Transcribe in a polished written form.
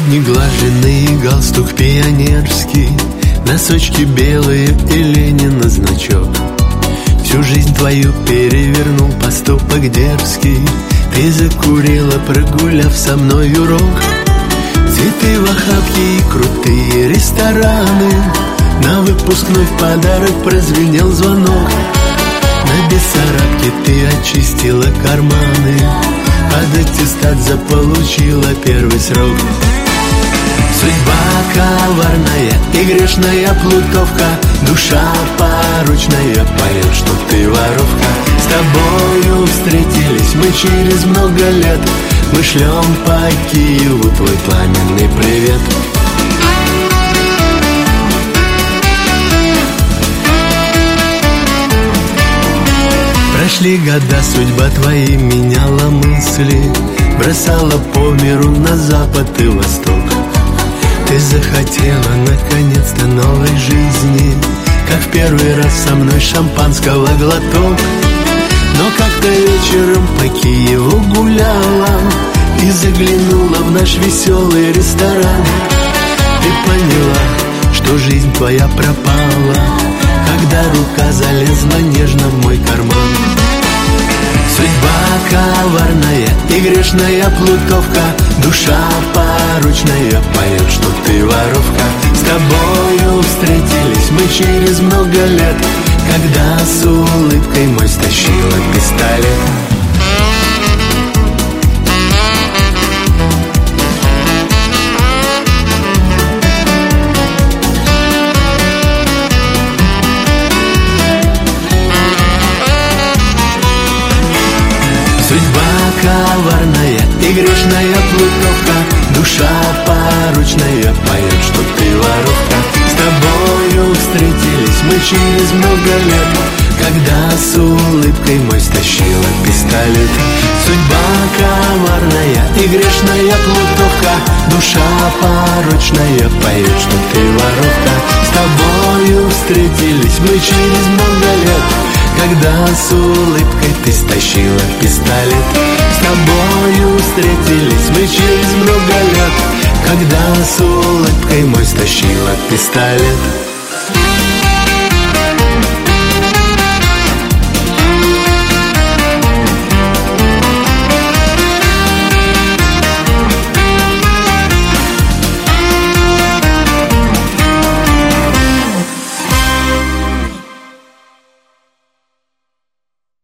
Неглаженный галстук пионерский, носочки белые и Ленина значок. Всю жизнь твою перевернул поступок дерзкий. Ты закурила, прогуляв со мной урок. Цветы в охапке и крутые рестораны. На выпускной в подарок прозвенел звонок. На Бессарабке ты очистила карманы. Под аттестат заполучила первый срок. Судьба коварная и грешная плутовка. Душа порочная поет, что ты воровка. С тобою встретились мы через много лет. Мы шлем по Киеву твой пламенный привет. Прошли года, судьба твоей меняла мысли. Бросала по миру на запад и восток. Ты захотела наконец-то новой жизни, как в первый раз со мной шампанского глоток. Но как-то вечером по Киеву гуляла и заглянула в наш веселый ресторан. Ты поняла, что жизнь твоя пропала, когда рука залезла нежно в мой карман. Судьба коварная и грешная плутовка. Душа порочная поет, что ты воровка. С тобою встретились мы через много лет, когда с улыбкой мой стащила пистолет. Судьба коварная и грешная плутовка. Душа порочная поет, что ты воровка. С тобою встретились мы через много лет, когда с улыбкой мой стащила пистолет. Судьба коварная и грешная плутовка. Душа порочная поет, что ты воровка. С тобою встретились мы через много лет, когда с улыбкой ты стащила пистолет. С тобою встретились мы через много лет, когда с улыбкой мой стащила пистолет.